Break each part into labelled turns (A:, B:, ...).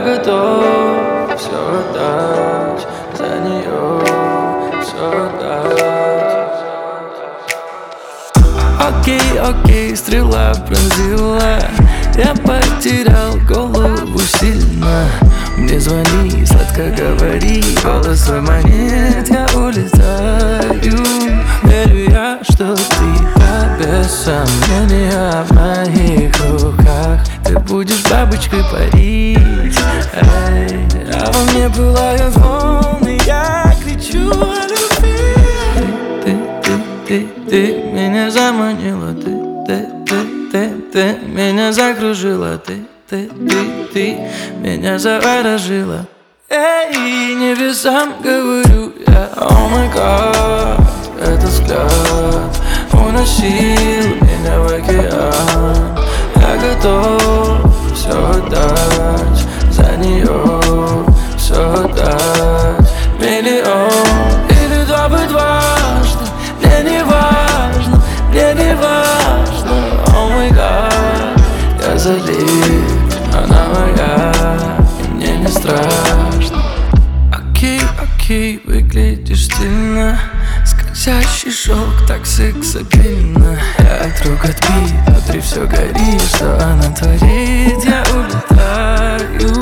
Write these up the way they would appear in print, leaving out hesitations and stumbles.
A: готов все отдать, за нее все отдать. Окей, окей, стрела пронзила, я потерял голову сильно. Мне звони, сладко говори, голос твой манит, я улетаю. Верю я, что ты без сомнения в моих руках. Ты будешь бабочкой парить, эй, а во мне пылают волны, я кричу о любви. Ты меня заманила, ты меня закружила, ты меня заворожила. Эй, небесам говорю я, о май гад, этот взгляд уносил меня в океан. Я готов все отдать, за нее все отдать. Миллион или два бы дважды, мне не важно, о май гад. Я залит, она моя, и мне не страшно. Окей, окей, выглядишь стильно, скользящий шелк, так сексапильно. Я друг отбит, внутри все горит, что она творит, я улетаю.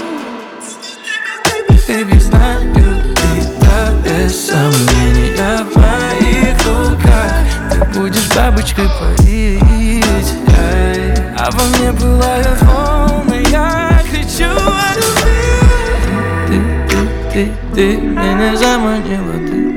A: Baby, знаю, ты без сомнения в моих руках. Ты будешь бабочкой парить, эй, а во мне пылают волны, я кричу о любви. Ты меня заманила,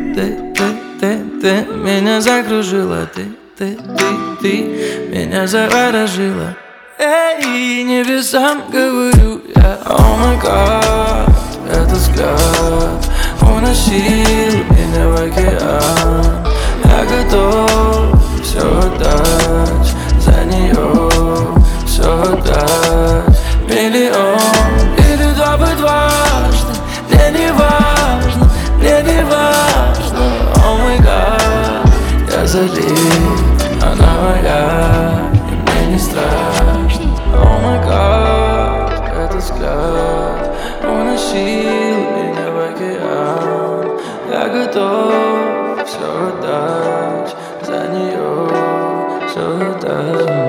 A: ты меня закружила, ты меня заворожила. Эй, небесам говорю я, о май гад, этот взгляд уносил меня в океан. Я готов все отдать, за нее все отдать. Миллион или два бы дважды, мне не важно, о май гад. Я залит, она моя, и мне не страшно. О май гад, этот взгляд уносил меня в океан. Я готов все отдать, за нее все отдать.